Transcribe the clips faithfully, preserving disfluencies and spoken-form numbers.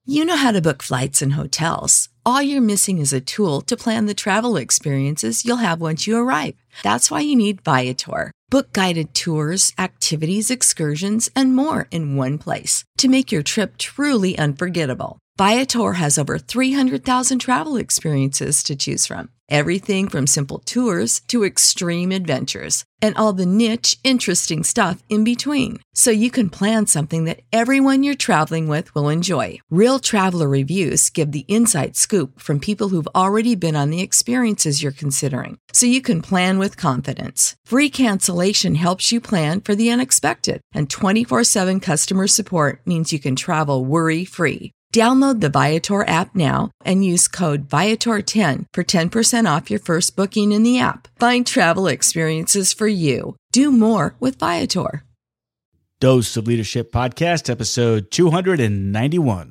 You know how to book flights and hotels. All you're missing is a tool to plan the travel experiences you'll have once you arrive. That's why you need Viator. Book guided tours, activities, excursions, and more in one place to make your trip truly unforgettable. Viator has over three hundred thousand travel experiences to choose from. Everything from simple tours to extreme adventures and all the niche, interesting stuff in between. So you can plan something that everyone you're traveling with will enjoy. Real traveler reviews give the inside scoop from people who've already been on the experiences you're considering. So you can plan with confidence. Free cancellation helps you plan for the unexpected. And twenty-four seven customer support means you can travel worry-free. Download the Viator app now and use code Viator ten for ten percent off your first booking in the app. Find travel experiences for you. Do more with Viator. Dose of Leadership Podcast, episode two ninety-one.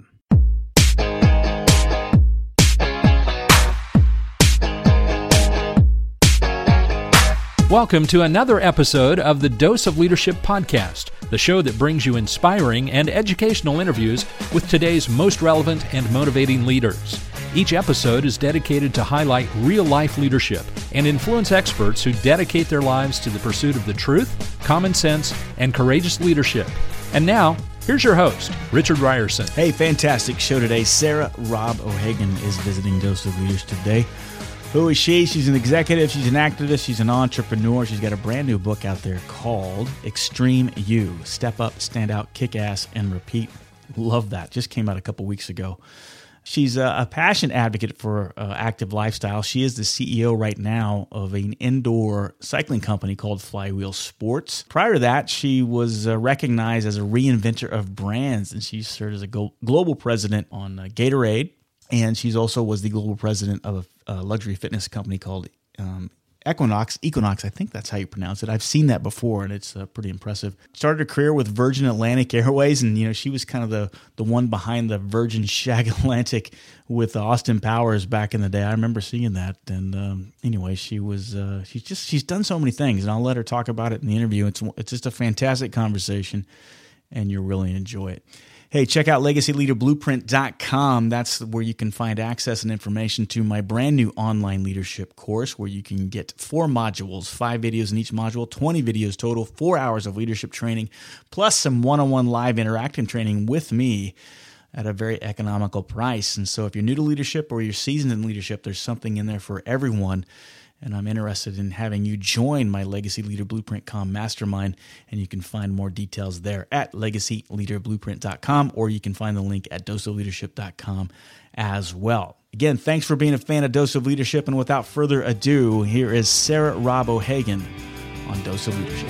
Welcome to another episode of the Dose of Leadership Podcast, the show that brings you inspiring and educational interviews with today's most relevant and motivating leaders. Each episode is dedicated to highlight real-life leadership and influence experts who dedicate their lives to the pursuit of the truth, common sense, and courageous leadership. And now, here's your host, Richard Ryerson. Hey, fantastic show today. Sarah Robb O'Hagan is visiting Dose of Leaders today. Who is she? She's an executive, she's an activist, she's an entrepreneur. She's got a brand new book out there called Extreme You, Step Up, Stand Out, Kick Ass, and Repeat. Love that. Just came out a couple weeks ago. She's a, a passionate advocate for uh, active lifestyle. She is the C E O right now of an indoor cycling company called Flywheel Sports. Prior to that, she was uh, recognized as a reinventor of brands, and she served as a go- global president on uh, Gatorade. And she's also was the global president of a, a luxury fitness company called um, Equinox. Equinox, I think that's how you pronounce it. I've seen that before, and it's uh, pretty impressive. Started a career with Virgin Atlantic Airways, and you know she was kind of the the one behind the Virgin Shag Atlantic with Austin Powers back in the day. I remember seeing that. And um, anyway, she was uh, she's just she's done so many things, and I'll let her talk about it in the interview. It's it's just a fantastic conversation, and you'll really enjoy it. Hey, check out legacy leader blueprint dot com. That's where you can find access and information to my brand new online leadership course where you can get four modules, five videos in each module, twenty videos total, four hours of leadership training, plus some one-on-one live interactive training with me at a very economical price. And so if you're new to leadership or you're seasoned in leadership, there's something in there for everyone. And I'm interested in having you join my Legacy Leader Blueprint dot com mastermind, and you can find more details there at legacy leader blueprint dot com, or you can find the link at dose of leadership dot com as well. Again, thanks for being a fan of Dose of Leadership, and without further ado, here is Sarah Robb O'Hagan on Dose of Leadership.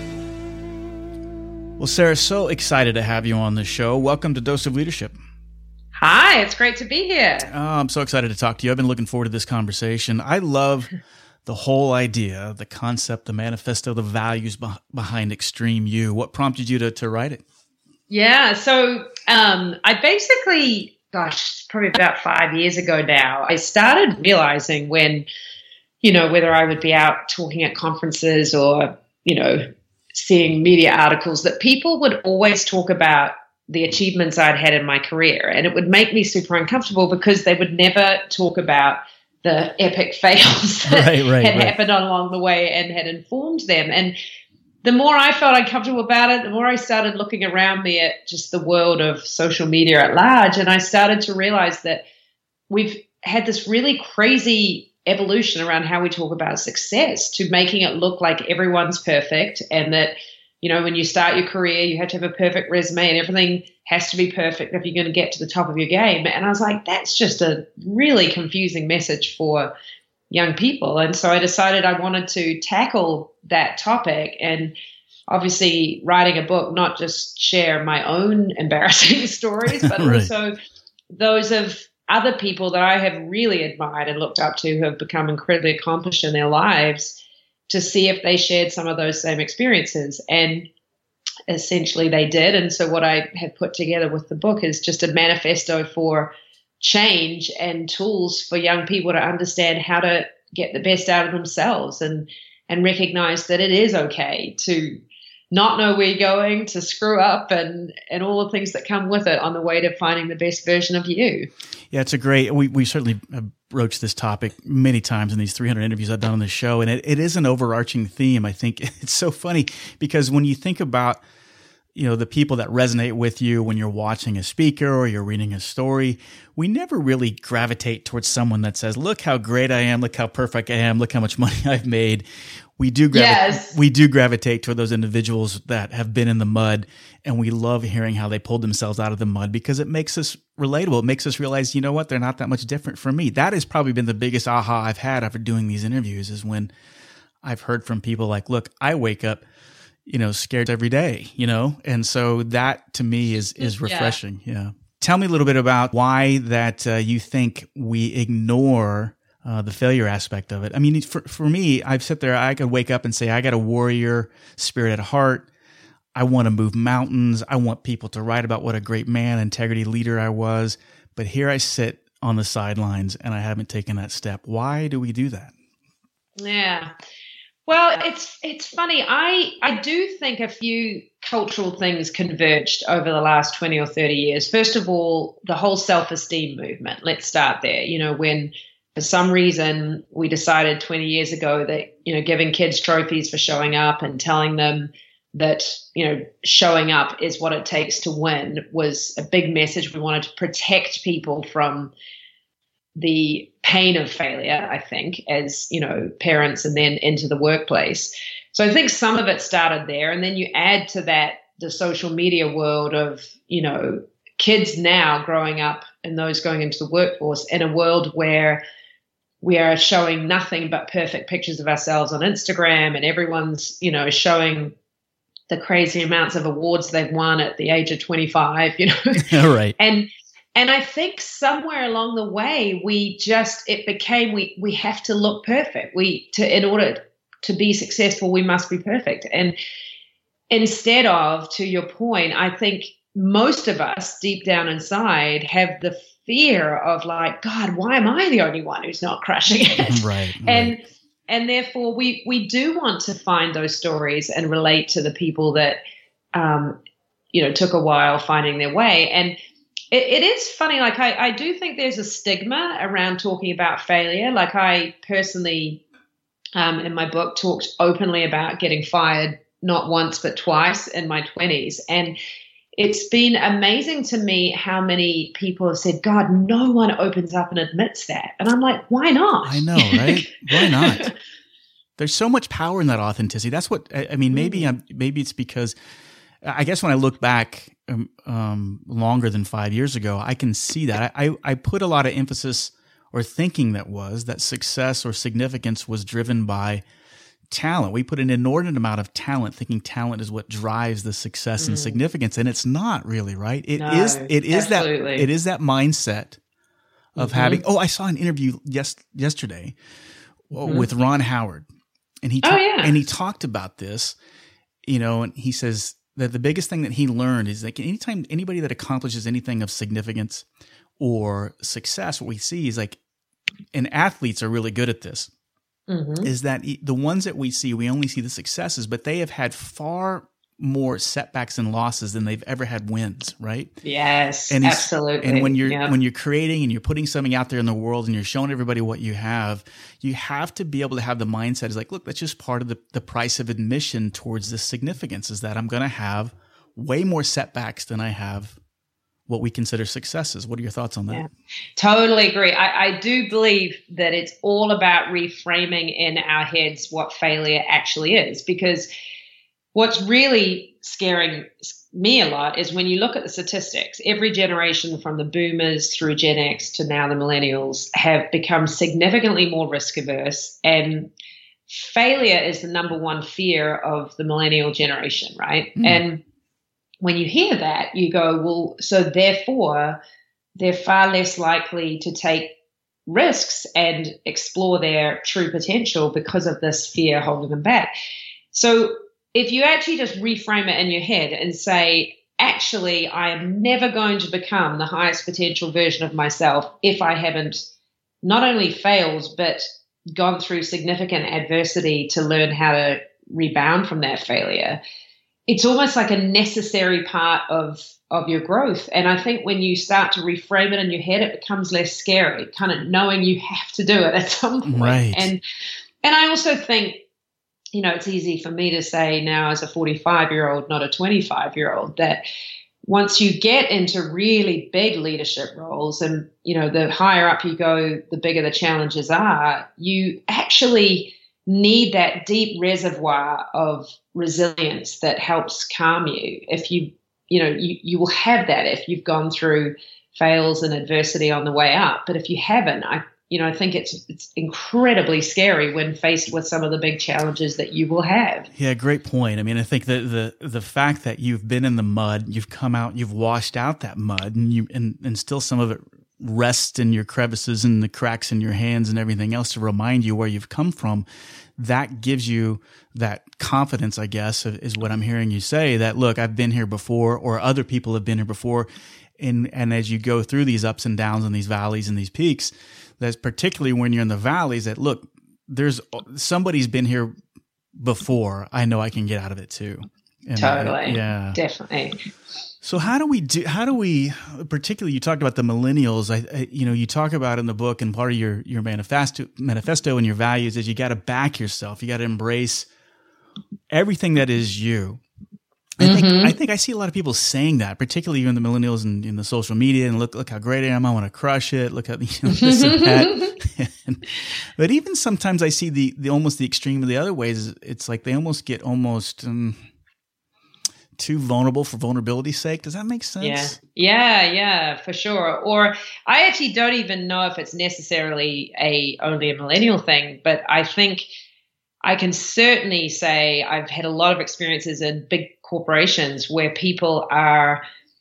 Well, Sarah, so excited to have you on the show. Welcome to Dose of Leadership. Hi, it's great to be here. Oh, I'm so excited to talk to you. I've been looking forward to this conversation. I love the whole idea, the concept, the manifesto, the values be- behind Extreme You. What prompted you to, to write it? Yeah, so um, I basically, gosh, probably about five years ago now, I started realizing when, you know, whether I would be out talking at conferences or, you know, seeing media articles, that people would always talk about the achievements I'd had in my career. And it would make me super uncomfortable because they would never talk about the epic fails that right, right, had right. happened along the way and had informed them. And the more I felt uncomfortable about it, the more I started looking around me at just the world of social media at large. And I started to realize that we've had this really crazy evolution around how we talk about success to making it look like everyone's perfect, and that, you know, when you start your career, you have to have a perfect resume and everything has to be perfect if you're going to get to the top of your game. And I was like, that's just a really confusing message for young people. And so I decided I wanted to tackle that topic, and obviously writing a book, not just share my own embarrassing stories, but right. also those of other people that I have really admired and looked up to who have become incredibly accomplished in their lives, to see if they shared some of those same experiences. And essentially they did. And so what I have put together with the book is just a manifesto for change and tools for young people to understand how to get the best out of themselves, and and recognize that it is okay to not know where you're going, to screw up, and, and all the things that come with it on the way to finding the best version of you. Yeah, it's a great, we, we certainly have broached this topic many times in these three hundred interviews I've done on this show. And it, it is an overarching theme. I think it's so funny because when you think about, you know, the people that resonate with you when you're watching a speaker or you're reading a story, we never really gravitate towards someone that says, look how great I am, look how perfect I am, look how much money I've made. We do gravi- yes. we do gravitate toward those individuals that have been in the mud, and we love hearing how they pulled themselves out of the mud because it makes us relatable. It makes us realize, you know what, they're not that much different from me. That has probably been the biggest aha I've had after doing these interviews is when I've heard from people like, look, I wake up, you know, scared every day, you know? And so that to me is, is refreshing. Yeah. yeah. Tell me a little bit about why that uh, you think we ignore uh, the failure aspect of it. I mean, for, for me, I've sit there, I could wake up and say, I got a warrior spirit at heart. I want to move mountains. I want people to write about what a great man, integrity leader I was. But here I sit on the sidelines and I haven't taken that step. Why do we do that? Yeah. Well, it's it's funny. I, I do think a few cultural things converged over the last twenty or thirty years. First of all, the whole self-esteem movement. Let's start there. You know, when for some reason we decided twenty years ago that, you know, giving kids trophies for showing up and telling them that, you know, showing up is what it takes to win was a big message. We wanted to protect people from the pain of failure, I think, as, you know, parents and then into the workplace. So I think some of it started there. And then you add to that the social media world of, you know, kids now growing up and those going into the workforce in a world where we are showing nothing but perfect pictures of ourselves on Instagram, and everyone's, you know, showing the crazy amounts of awards they've won at the age of twenty-five, you know. Right. And And I think somewhere along the way, we just, it became, we, we have to look perfect. We, to, in order to be successful, we must be perfect. And instead of, to your point, I think most of us deep down inside have the fear of like, God, why am I the only one who's not crushing it? Right. And, right. and therefore we, we do want to find those stories and relate to the people that, um, you know, took a while finding their way. And It, it is funny. Like I, I do think there's a stigma around talking about failure. Like I personally, um, in my book, talked openly about getting fired not once but twice in my twenties, and it's been amazing to me how many people have said, "God, no one opens up and admits that," and I'm like, "Why not?" I know, right? Why not? There's so much power in that authenticity. That's what I, I mean. Maybe I'm, maybe it's because I guess when I look back um, um, longer than five years ago, I can see that. I, I put a lot of emphasis or thinking that was that success or significance was driven by talent. We put an inordinate amount of talent, thinking talent is what drives the success mm. and significance, and it's not really, right? It no, is. It is absolutely. that. It is that mindset of mm-hmm. having. Oh, I saw an interview yes yesterday mm-hmm. with Ron Howard, and he ta- oh, yeah. and he talked about this. You know, and he says that the biggest thing that he learned is like anytime anybody that accomplishes anything of significance or success, what we see is like, and athletes are really good at this, mm-hmm. is that the ones that we see, we only see the successes, but they have had far more setbacks and losses than they've ever had wins, right? Yes, and absolutely. And when you're yeah. when you're creating and you're putting something out there in the world and you're showing everybody what you have, you have to be able to have the mindset is like, look, that's just part of the, the price of admission towards this significance is that I'm going to have way more setbacks than I have what we consider successes. What are your thoughts on that? Yeah, totally agree. I, I do believe that it's all about reframing in our heads what failure actually is, because what's really scaring me a lot is when you look at the statistics, every generation from the boomers through Gen X to now the millennials have become significantly more risk averse, and failure is the number one fear of the millennial generation, right? Mm. And when you hear that, you go, well, so therefore they're far less likely to take risks and explore their true potential because of this fear holding them back. So if you actually just reframe it in your head and say, actually, I am never going to become the highest potential version of myself if I haven't not only failed, but gone through significant adversity to learn how to rebound from that failure. it's almost like a necessary part of of your growth. And I think when you start to reframe it in your head, it becomes less scary, kind of knowing you have to do it at some point. Right. And and I also think, you know, it's easy for me to say now as a forty-five-year-old, not a twenty-five-year-old, that once you get into really big leadership roles and, you know, the higher up you go, the bigger the challenges are, you actually need that deep reservoir of resilience that helps calm you. If you, you know, you, you will have that if you've gone through fails and adversity on the way up. But if you haven't, I, you know, I think it's it's incredibly scary when faced with some of the big challenges that you will have. Yeah, great point. I mean, I think the the the fact that you've been in the mud, you've come out, you've washed out that mud, and you and, and still some of it rests in your crevices and the cracks in your hands and everything else to remind you where you've come from. That gives you that confidence, I guess, is what I'm hearing you say, that, look, I've been here before, or other people have been here before. And, and as you go through these ups and downs and these valleys and these peaks, that's particularly when you're in the valleys, that, look, there's somebody's been here before. I know I can get out of it too. And totally. I, yeah. Definitely. So how do we do, how do we, particularly you talked about the millennials, I, I you know, you talk about in the book, and part of your, your manifesto, manifesto and your values is you got to back yourself. You got to embrace everything that is you. I think, mm-hmm. I think I see a lot of people saying that, particularly in the millennials and in the social media, and look, look how great I am. I want to crush it. Look at, you know, this and that. and, but even sometimes I see the, the, almost the extreme of the other ways. It's like they almost get almost, um, too vulnerable for vulnerability's sake. Does that make sense? Yeah, yeah, yeah, for sure. Or I actually don't even know if it's necessarily a only a millennial thing, but I think I can certainly say I've had a lot of experiences in big corporations where people are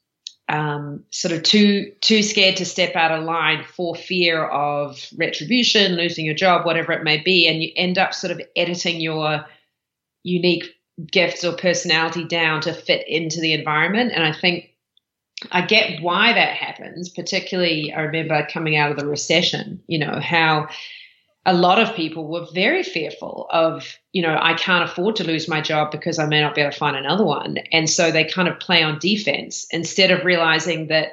um, sort of too too scared to step out of line for fear of retribution, losing your job, whatever it may be, and you end up sort of editing your unique gifts or personality down to fit into the environment. And I think I get why that happens. Particularly, I remember coming out of the recession, you know, how a lot of people were very fearful of, you know, I can't afford to lose my job because I may not be able to find another one. And so they kind of play on defense instead of realizing that,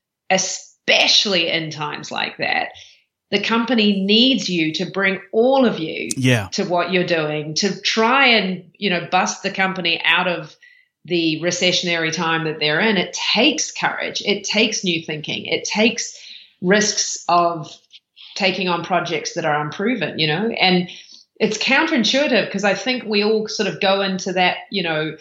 especially in times like that, the company needs you to bring all of you yeah. to what you're doing, to try and, you know, bust the company out of the recessionary time that they're in. It takes courage. It takes new thinking. It takes risks of taking on projects that are unproven, you know, and it's counterintuitive because I think we all sort of go into that, you know,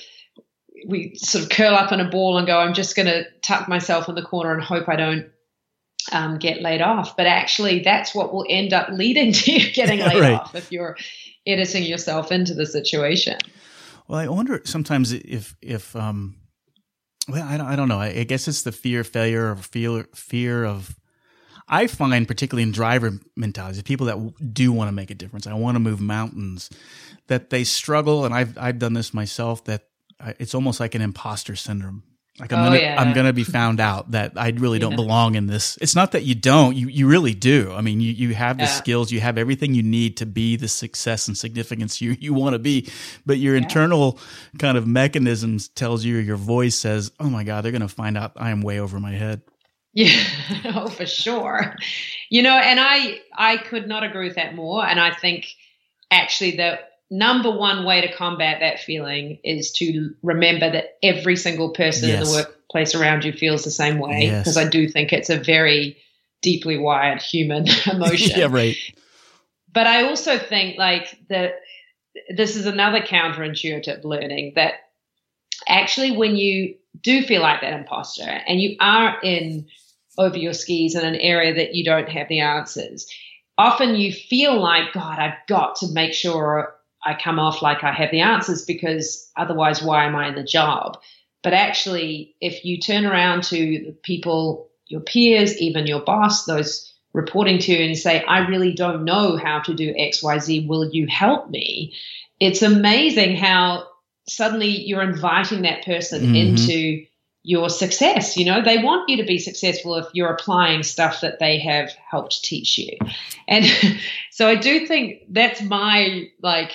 we sort of curl up in a ball and go, I'm just going to tuck myself in the corner and hope I don't Um, get laid off. But actually that's what will end up leading to you getting laid right. off if you're editing yourself into the situation. Well, I wonder sometimes if, if, um, well, I don't, I don't know. I, I guess it's the fear of failure or fear, fear of, I find particularly in driver mentalities, people that do want to make a difference, I want to move mountains, that they struggle. And I've, I've done this myself, that it's almost like an imposter syndrome. Like I'm oh, gonna, yeah. I'm gonna be found out that I really don't yeah. belong in this. It's not that you don't, you you really do. I mean, you, you have the yeah. skills, you have everything you need to be the success and significance you, you want to be, but your yeah. internal kind of mechanisms tells you, your voice says, "Oh my God, they're gonna find out I am way over my head." Yeah, oh for sure. You know, and I I could not agree with that more. And I think actually the number one way to combat that feeling is to remember that every single person yes. in the workplace around you feels the same way, because yes. I do think it's a very deeply wired human emotion. Yeah, right. But I also think like that this is another counterintuitive learning, that actually when you do feel like that imposter and you are in over your skis in an area that you don't have the answers, often you feel like, God, I've got to make sure I come off like I have the answers, because otherwise why am I in the job? But actually, if you turn around to the people, your peers, even your boss, those reporting to you, and say, I really don't know how to do X, Y, Z, will you help me? It's amazing how suddenly you're inviting that person mm-hmm. into your success. You know, they want you to be successful if you're applying stuff that they have helped teach you. And so I do think that's my like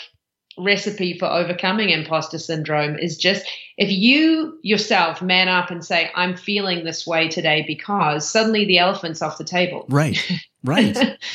recipe for overcoming imposter syndrome is just if you yourself man up and say, I'm feeling this way today because suddenly the elephant's off the table. Right, right.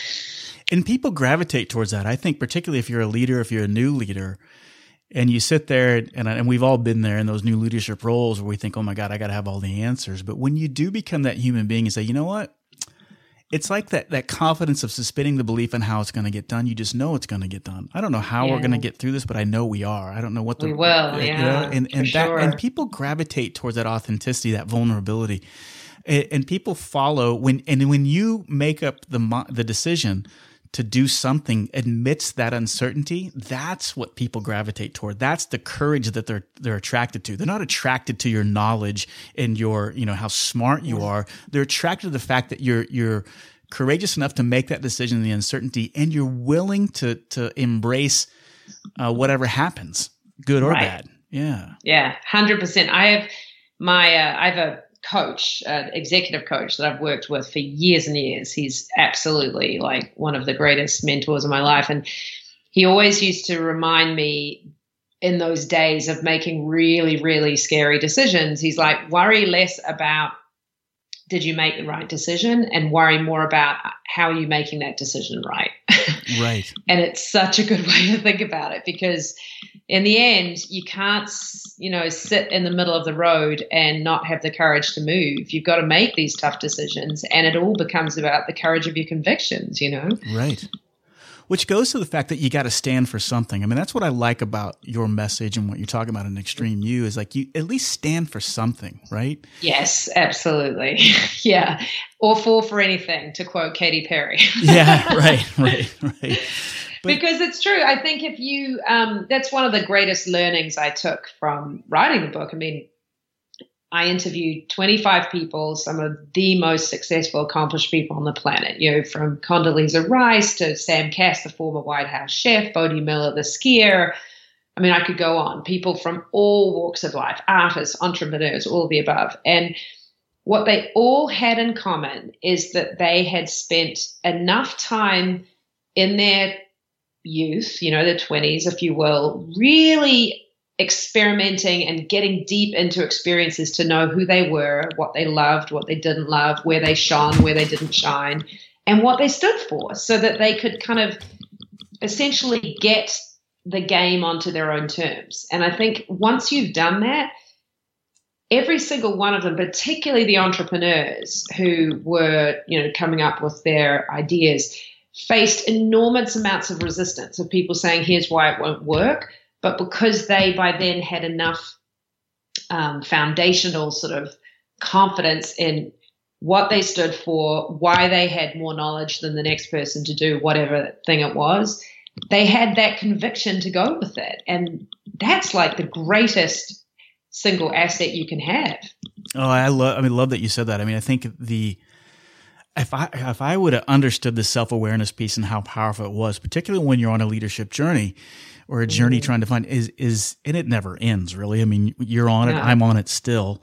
And people gravitate towards that. I think particularly if you're a leader, if you're a new leader, and you sit there, and, and we've all been there in those new leadership roles where we think, oh my God, I got to have all the answers. But when you do become that human being and say, you know what? It's like that that confidence of suspending the belief in how it's going to get done. You just know it's going to get done. I don't know how yeah. we're going to get through this, but I know we are. I don't know what the we will. Yeah, you know, and and that sure. and people gravitate towards that authenticity, that vulnerability, and, and people follow when and when you make up the the decision to do something amidst that uncertainty, that's what people gravitate toward. That's the courage that they're they're attracted to. They're not attracted to your knowledge and your, you know, how smart you are. They're attracted to the fact that you're you're courageous enough to make that decision in the uncertainty, and you're willing to to embrace uh, whatever happens, good or right. bad. Yeah, yeah, one hundred percent. I have my uh, I have a coach, uh, executive coach that I've worked with for years and years. He's absolutely like one of the greatest mentors of my life. And he always used to remind me in those days of making really, really scary decisions. He's like, worry less about did you make the right decision and worry more about how are you making that decision right. Right. And it's such a good way to think about it because in the end, you can't, you know, sit in the middle of the road and not have the courage to move. You've got to make these tough decisions, and it all becomes about the courage of your convictions, you know? Right. Which goes to the fact that you got to stand for something. I mean, that's what I like about your message and what you're talking about in Extreme You is like you at least stand for something, right? Yes, absolutely. Yeah. Or fall for anything, to quote Katy Perry. Yeah, right, right, right. But, because it's true. I think if you, um, that's one of the greatest learnings I took from writing the book. I mean, I interviewed twenty-five people, some of the most successful, accomplished people on the planet, you know, from Condoleezza Rice to Sam Cass, the former White House chef, Bodie Miller, the skier. I mean, I could go on. People from all walks of life, artists, entrepreneurs, all of the above. And what they all had in common is that they had spent enough time in their youth, you know, their twenties, if you will, really experimenting and getting deep into experiences to know who they were, what they loved, what they didn't love, where they shone, where they didn't shine, and what they stood for, so that they could kind of essentially get the game onto their own terms. And I think once you've done that, every single one of them, particularly the entrepreneurs who were, you know, coming up with their ideas, faced enormous amounts of resistance of people saying, here's why it won't work. But because they by then had enough um, foundational sort of confidence in what they stood for, why they had more knowledge than the next person to do whatever thing it was, they had that conviction to go with it. And that's like the greatest single asset you can have. Oh, I love, I mean, love that you said that. I mean, I think the, if I, if I would have understood the self-awareness piece and how powerful it was, particularly when you're on a leadership journey, or a journey trying to find is, is, and it never ends really. I mean, you're on it. Yeah. I'm on it still,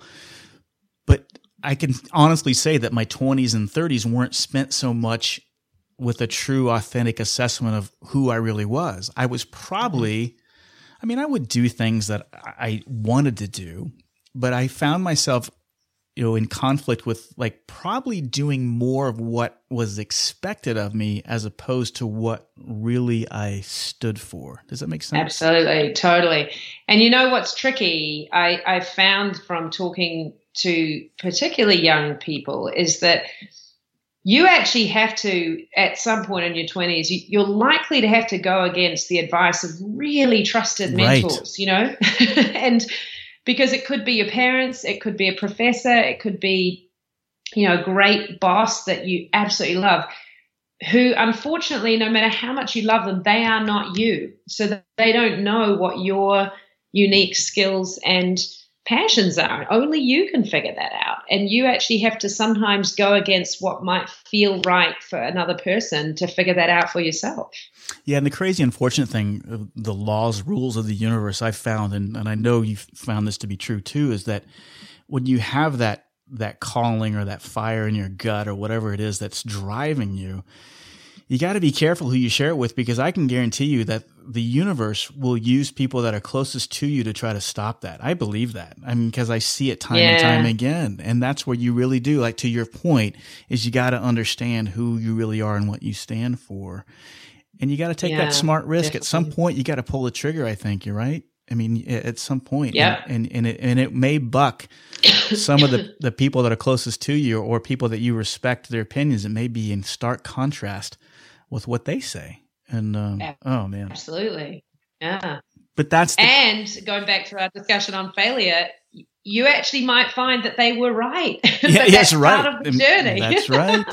but I can honestly say that my twenties and thirties weren't spent so much with a true authentic assessment of who I really was. I was probably, I mean, I would do things that I wanted to do, but I found myself, you know, in conflict with like probably doing more of what was expected of me as opposed to what really I stood for. Does that make sense? Absolutely. Totally. And you know, what's tricky, I, I found from talking to particularly young people is that you actually have to, at some point in your twenties, you, you're likely to have to go against the advice of really trusted mentors, right. you know, and because it could be your parents, it could be a professor, it could be, you know, a great boss that you absolutely love, who unfortunately, no matter how much you love them, they are not you. So that they don't know what your unique skills and passions are. Only you can figure that out. And you actually have to sometimes go against what might feel right for another person to figure that out for yourself. Yeah, and the crazy unfortunate thing, the laws, rules of the universe I've found, and, and I know you've found this to be true too, is that when you have that that calling or that fire in your gut or whatever it is that's driving you, you got to be careful who you share it with, because I can guarantee you that the universe will use people that are closest to you to try to stop that. I believe that. I mean, because I see it time yeah. and time again. And that's where you really do, like to your point, is you got to understand who you really are and what you stand for. And you got to take yeah, that smart risk. definitely. At some point, you got to pull the trigger, I think. You're right. I mean, at some point, yeah. and, and, and, it, and it may buck some of the, the people that are closest to you, or people that you respect their opinions. It may be in stark contrast with what they say. And, um, yeah, oh man. Absolutely. Yeah. But that's, the- and going back to our discussion on failure, you actually might find that they were right. Yeah, yes, right. Part of the journey. That's right.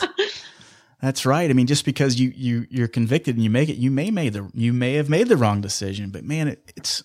That's right. I mean, just because you, you, you're convicted and you make it, you may made the, you may have made the wrong decision, but man, it, it's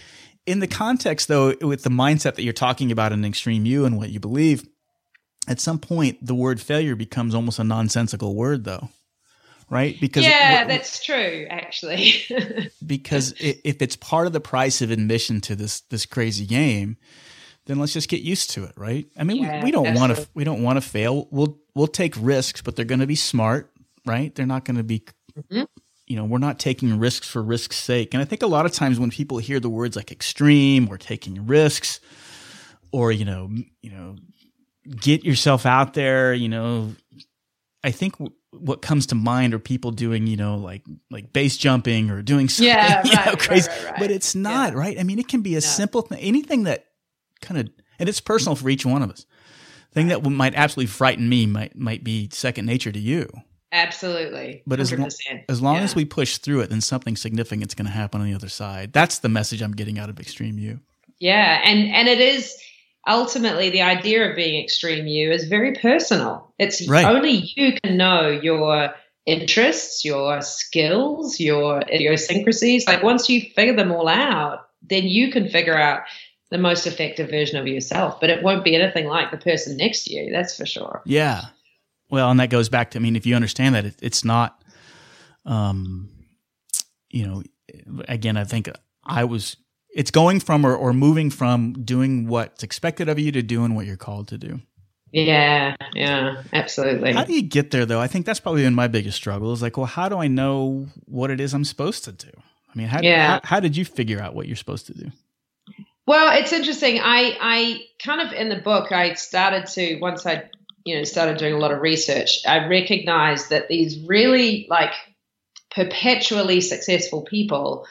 in the context though, with the mindset that you're talking about in Extreme You and what you believe, at some point, the word failure becomes almost a nonsensical word though. Right? Because yeah, it, that's true, actually. Because it, if it's part of the price of admission to this this crazy game, then let's just get used to it, right? I mean, yeah, we, we don't want to we don't want to fail. We'll we'll take risks, but they're going to be smart, right? They're not going to be, mm-hmm. you know, we're not taking risks for risk's sake. And I think a lot of times when people hear the words like extreme or taking risks, or you know, you know, get yourself out there, you know, I think. W- what comes to mind are people doing, you know, like, like base jumping or doing something yeah, right, you know, crazy, right, right, right. but it's not yeah. right. I mean, it can be a no. simple thing, anything that kind of, and it's personal for each one of us. Thing right. that might absolutely frighten me might, might be second nature to you. Absolutely. But as, lo- as long yeah. as we push through it, then something significant's going to happen on the other side. That's the message I'm getting out of Extreme You. Yeah. And, and it is, ultimately, the idea of being Extreme You is very personal. It's right. only you can know your interests, your skills, your idiosyncrasies. Like once you figure them all out, then you can figure out the most effective version of yourself. But it won't be anything like the person next to you. That's for sure. Yeah. Well, and that goes back to, I mean, if you understand that it, it's not, um, you know, again, I think I was, it's going from or, or moving from doing what's expected of you to doing what you're called to do. Yeah, yeah, absolutely. How do you get there, though? I think that's probably been my biggest struggle is like, well, how do I know what it is I'm supposed to do? I mean, how, yeah. how, how did you figure out what you're supposed to do? Well, it's interesting. I, I kind of, in the book, I started to, once I, you know, started doing a lot of research, I recognized that these really like perpetually successful people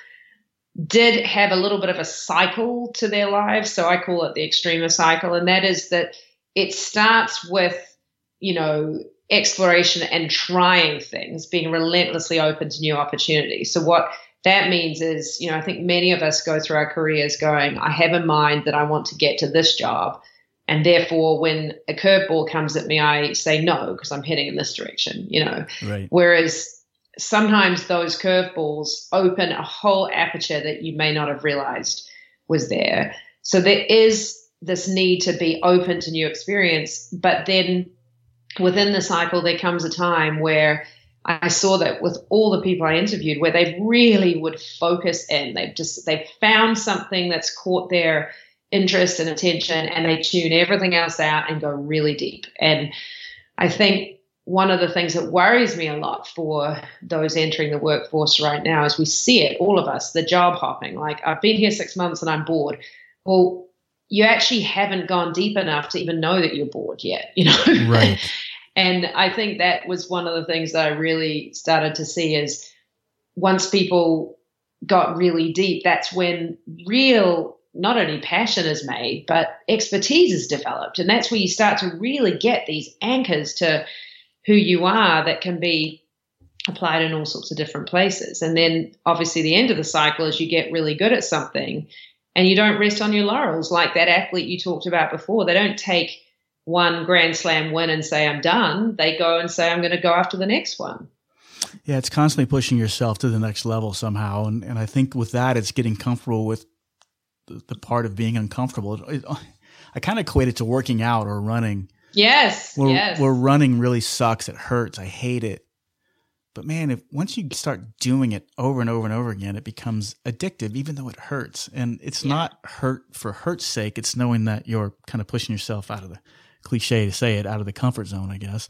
did have a little bit of a cycle to their lives. So I call it the extremer cycle. And that is that it starts with, you know, exploration and trying things, being relentlessly open to new opportunities. So what that means is, you know, I think many of us go through our careers going, I have in mind that I want to get to this job. And therefore, when a curveball comes at me, I say no, because I'm heading in this direction, you know. Right. Whereas sometimes those curveballs open a whole aperture that you may not have realized was there. So there is this need to be open to new experience. But then within the cycle, there comes a time where I saw that with all the people I interviewed, where they really would focus in. They've just, they've found something that's caught their interest and attention, and they tune everything else out and go really deep. And I think one of the things that worries me a lot for those entering the workforce right now is we see it, all of us, the job hopping. Like, I've been here six months and I'm bored. Well, you actually haven't gone deep enough to even know that you're bored yet, you know? Right. And I think that was one of the things that I really started to see is once people got really deep, that's when real, not only passion is made, but expertise is developed. And that's where you start to really get these anchors to who you are that can be applied in all sorts of different places. And then obviously the end of the cycle is you get really good at something and you don't rest on your laurels like that athlete you talked about before. They don't take one Grand Slam win and say, I'm done. They go and say, I'm going to go after the next one. Yeah, it's constantly pushing yourself to the next level somehow. And and I think with that, it's getting comfortable with the, the part of being uncomfortable. It, I kind of equate it to working out or running. Yes, where, yes. Where running really sucks. It hurts. I hate it. But man, if once you start doing it over and over and over again, it becomes addictive, even though it hurts. And it's yeah. not hurt for hurt's sake. It's knowing that you're kind of pushing yourself out of the cliche to say it, out of the comfort zone, I guess. Uh,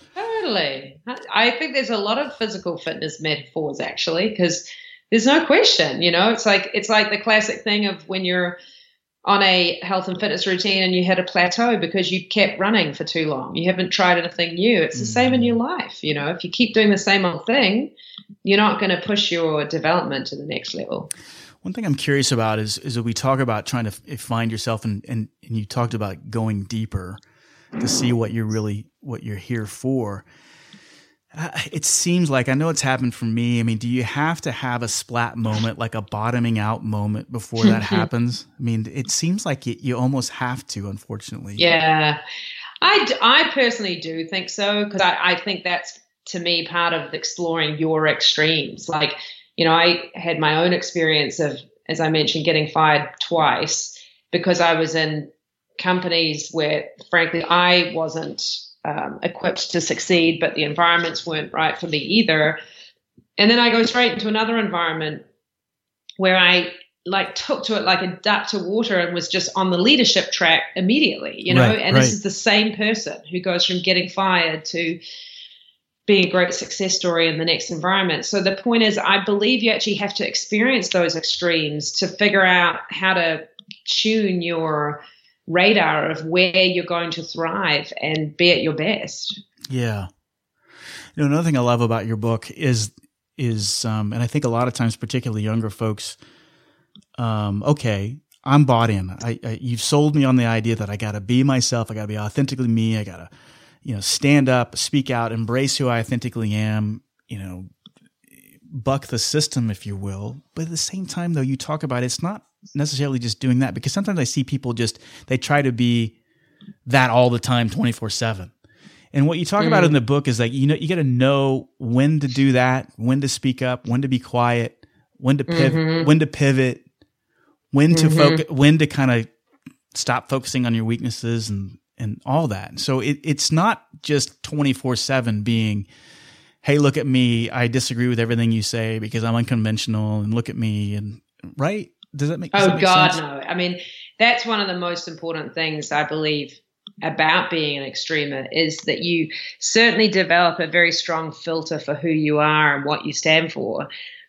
Totally. I think there's a lot of physical fitness metaphors actually, because there's no question, you know, it's like, it's like the classic thing of when you're on a health and fitness routine and you hit a plateau because you kept running for too long. You haven't tried anything new. It's the mm. same in your life. You know, if you keep doing the same old thing, you're not going to push your development to the next level. One thing I'm curious about is, is that we talk about trying to find yourself and, and, and you talked about going deeper to see what you're really, what you're here for. Uh, it seems like, I know it's happened for me. I mean, do you have to have a splat moment, like a bottoming out moment before that happens? I mean, it seems like you, you almost have to, unfortunately. Yeah, I, I personally do think so, because I, I think that's, to me, part of exploring your extremes. Like, you know, I had my own experience of, as I mentioned, getting fired twice because I was in companies where, frankly, I wasn't Um, equipped to succeed, but the environments weren't right for me either. And then I go straight into another environment where I like took to it like a duck to water and was just on the leadership track immediately, you know, right, and right. This is the same person who goes from getting fired to being a great success story in the next environment. So the point is, I believe you actually have to experience those extremes to figure out how to tune your radar of where you're going to thrive and be at your best. Yeah. You know, another thing I love about your book is, is, um, and I think a lot of times, particularly younger folks, um, okay, I'm bought in. I, I you've sold me on the idea that I got to be myself. I got to be authentically me. I got to, you know, stand up, speak out, embrace who I authentically am, you know, buck the system, if you will. But at the same time, though, you talk about it's not necessarily just doing that, because sometimes I see people just, they try to be that all the time, twenty-four seven. And what you talk mm. about in the book is like, you know, you got to know when to do that, when to speak up, when to be quiet, when to pivot, mm-hmm. when to pivot, when to mm-hmm. focus, when to kind of stop focusing on your weaknesses and, and all that. So it, it's not just twenty-four seven being, hey, look at me, I disagree with everything you say because I'm unconventional, and look at me, and right? Does that make, does oh that make God, sense? no. I mean, that's one of the most important things I believe about being an extremer, is that you certainly develop a very strong filter for who you are and what you stand for.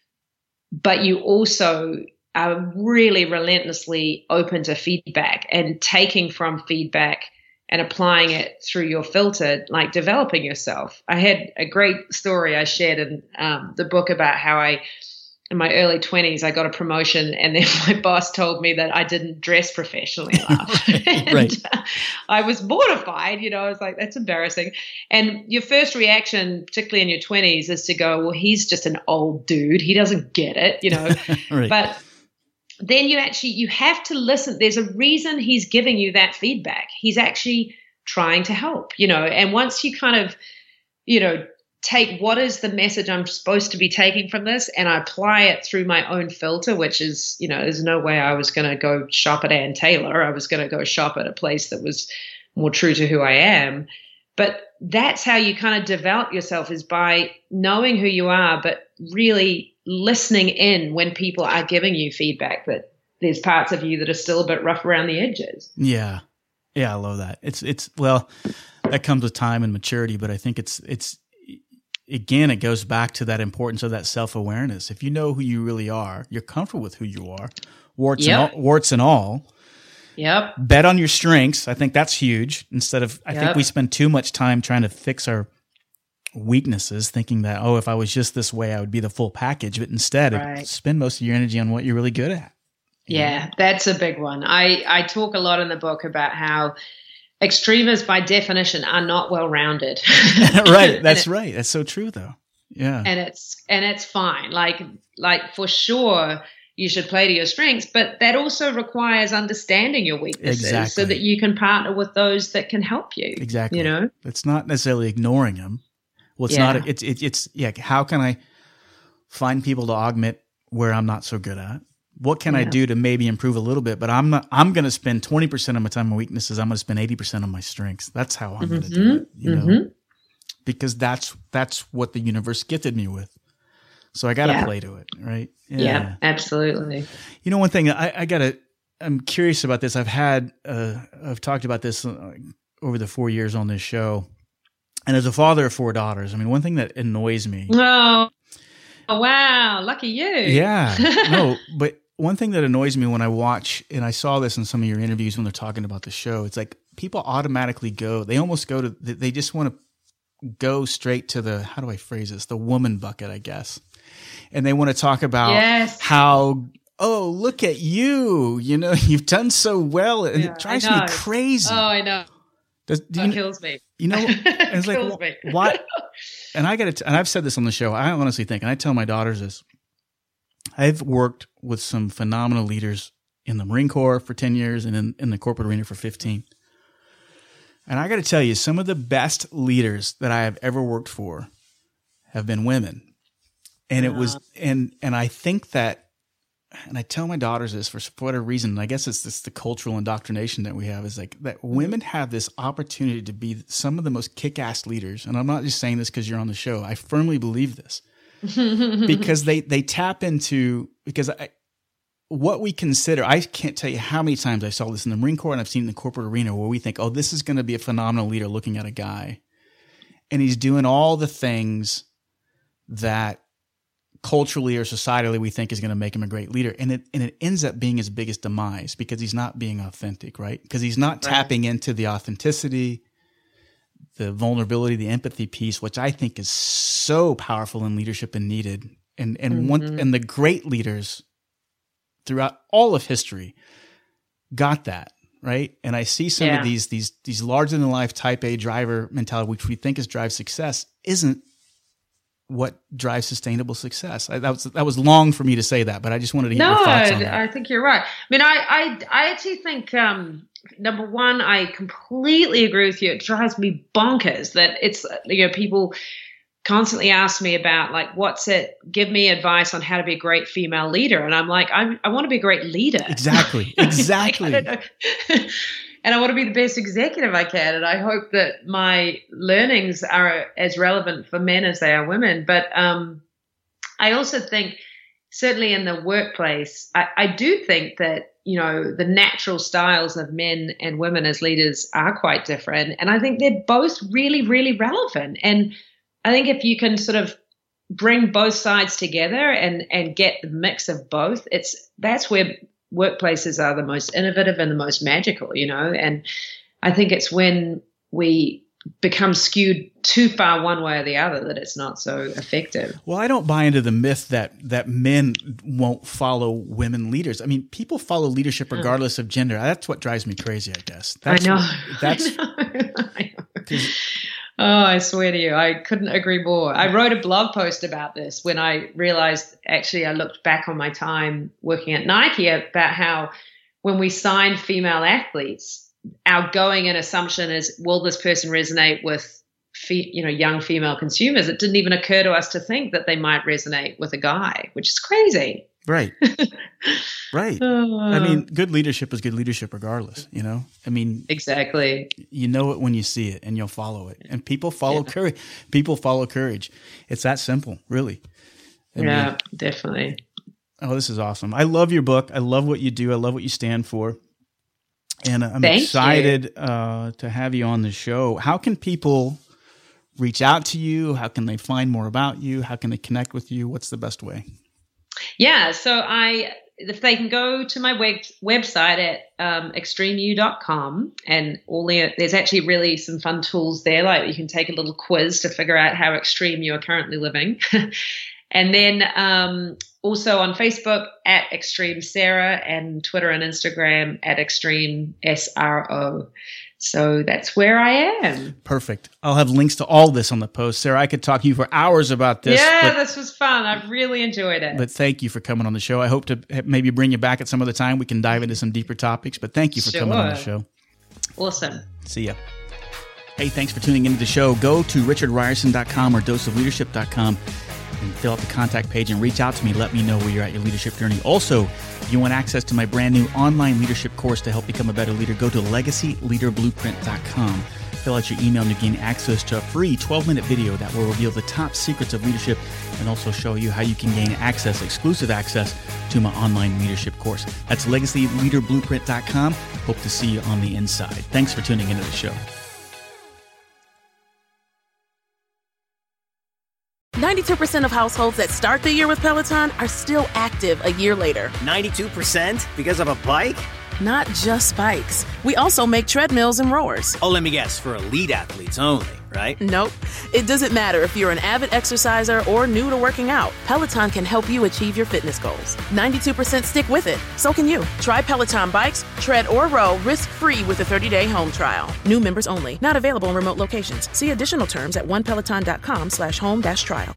But you also are really relentlessly open to feedback and taking from feedback and applying it through your filter, like developing yourself. I had a great story I shared in um, the book about how I, in my early twenties, I got a promotion, and then my boss told me that I didn't dress professionally enough. right, and right. Uh, I was mortified, you know, I was like, that's embarrassing. And your first reaction, particularly in your twenties, is to go, well, he's just an old dude. He doesn't get it, you know. right. But then you actually, you have to listen. There's a reason he's giving you that feedback. He's actually trying to help, you know. And once you kind of, you know, take what is the message I'm supposed to be taking from this, and I apply it through my own filter, which is, you know, there's no way I was going to go shop at Ann Taylor. I was going to go shop at a place that was more true to who I am. But that's how you kind of develop yourself, is by knowing who you are, but really listening in when people are giving you feedback that there's parts of you that are still a bit rough around the edges. Yeah. Yeah. I love that. It's, it's, well, that comes with time and maturity, but I think it's, it's, again, it goes back to that importance of that self-awareness. If you know who you really are, you're comfortable with who you are, warts, yep. and, all, warts and all. Yep. Bet on your strengths. I think that's huge. Instead of, I yep. think we spend too much time trying to fix our weaknesses, thinking that, oh, if I was just this way, I would be the full package. But instead, right. spend most of your energy on what you're really good at. Yeah, know? That's a big one. I, I talk a lot in the book about how extremers, by definition, are not well-rounded. right. That's it, right. That's so true, though. Yeah. And it's and it's fine. Like like for sure, you should play to your strengths, but that also requires understanding your weaknesses exactly. so that you can partner with those that can help you. Exactly. You know, it's not necessarily ignoring them. Well, it's yeah. not. It's it's it's yeah. How can I find people to augment where I'm not so good at? What can yeah. I do to maybe improve a little bit? But I'm not, I'm going to spend twenty percent of my time on weaknesses. I'm going to spend eighty percent on my strengths. That's how I'm mm-hmm. going to do it, you mm-hmm. know, because that's, that's what the universe gifted me with. So I got to yeah. play to it. Right. Yeah. yeah, absolutely. You know, one thing I, I got to, I'm curious about this. I've had, uh, I've talked about this over the four years on this show. And as a father of four daughters, I mean, one thing that annoys me. Oh, oh wow. Lucky you. Yeah. No, but one thing that annoys me when I watch, and I saw this in some of your interviews when they're talking about the show, it's like people automatically go, they almost go to, they just want to go straight to the, how do I phrase this? The woman bucket, I guess. And they want to talk about yes. how, oh, look at you, you know, you've done so well. And yeah, it drives me crazy. Oh, I know. Does, do that you, kills me. You know, and it's kills like, me. why? And I got to, and I've said this on the show. I honestly think, and I tell my daughters this, I've worked with some phenomenal leaders in the Marine Corps for ten years and in, in the corporate arena for fifteen. And I got to tell you, some of the best leaders that I have ever worked for have been women. And it was, and, and I think that, and I tell my daughters this for whatever reason, and I guess it's this, the cultural indoctrination that we have is like that women have this opportunity to be some of the most kick-ass leaders. And I'm not just saying this because you're on the show. I firmly believe this because they, they tap into, because I, what we consider, I can't tell you how many times I saw this in the Marine Corps and I've seen it in the corporate arena where we think, oh, this is going to be a phenomenal leader looking at a guy. And he's doing all the things that culturally or societally we think is going to make him a great leader. And it and it ends up being his biggest demise because he's not being authentic, right? Because he's not right. tapping into the authenticity, the vulnerability, the empathy piece, which I think is so powerful in leadership and needed. And and mm-hmm. one and the great leaders throughout all of history got that, right? And I see some yeah. of these these these larger than life type A driver mentality, which we think is drive success, isn't what drives sustainable success. I, that was that was long for me to say that, but I just wanted to get no, your thoughts on that. I think you're right. I mean, I I, I actually think um, number one, I completely agree with you. It drives me bonkers that it's you know people constantly ask me about like what's it. Give me advice on how to be a great female leader, and I'm like, I'm, I want to be a great leader. Exactly, exactly. like, I don't know. And I want to be the best executive I can. And I hope that my learnings are as relevant for men as they are women. But um, I also think certainly in the workplace, I, I do think that, you know, the natural styles of men and women as leaders are quite different. And I think they're both really, really relevant. And I think if you can sort of bring both sides together and, and get the mix of both, it's that's where workplaces are the most innovative and the most magical, you know, and I think it's when we become skewed too far one way or the other that it's not so effective. Well, I don't buy into the myth that that men won't follow women leaders. I mean, people follow leadership regardless of gender. That's what drives me crazy, I guess. That's I know. What, that's I know. I know. Oh, I swear to you, I couldn't agree more. I wrote a blog post about this when I realized, actually, I looked back on my time working at Nike about how when we signed female athletes, our going in assumption is, will this person resonate with, fe- you know, young female consumers? It didn't even occur to us to think that they might resonate with a guy, which is crazy. Right. Right. Uh, I mean, good leadership is good leadership regardless, you know? I mean, exactly. You know it when you see it and you'll follow it. And people follow yeah. courage. People follow courage. It's that simple, really. I yeah, mean, definitely. Oh, this is awesome. I love your book. I love what you do. I love what you stand for. And I'm Thank excited uh, to have you on the show. How can people reach out to you? How can they find more about you? How can they connect with you? What's the best way? Yeah, so I, if they can go to my web, website at um, extreme u dot com, and all the, there's actually really some fun tools there, like you can take a little quiz to figure out how extreme you are currently living. And then um, also on Facebook at Extreme Sarah, and Twitter and Instagram at Extreme S R O. So that's where I am. Perfect. I'll have links to all this on the post. Sarah, I could talk to you for hours about this. Yeah, but, this was fun. I've really enjoyed it. But thank you for coming on the show. I hope to maybe bring you back at some other time. We can dive into some deeper topics, but thank you for sure. coming on the show. Awesome. See ya. Hey, thanks for tuning into the show. Go to richard ryerson dot com or dose of leadership dot com and fill out the contact page and reach out to me. Let me know where you're at your leadership journey. Also, if you want access to my brand new online leadership course to help become a better leader, go to legacy leader blueprint dot com. Fill out your email and you gain access to a free twelve-minute video that will reveal the top secrets of leadership and also show you how you can gain access, exclusive access, to my online leadership course. That's legacy leader blueprint dot com. Hope to see you on the inside. Thanks for tuning into the show. ninety-two percent of households that start the year with Peloton are still active a year later. ninety-two percent? Because of a bike? Not just bikes. We also make treadmills and rowers. Oh, let me guess, for elite athletes only, right? Nope. It doesn't matter if you're an avid exerciser or new to working out. Peloton can help you achieve your fitness goals. ninety-two percent stick with it. So can you. Try Peloton bikes, tread, or row risk-free with a thirty-day home trial. New members only. Not available in remote locations. See additional terms at onepeloton.com slash home dash trial.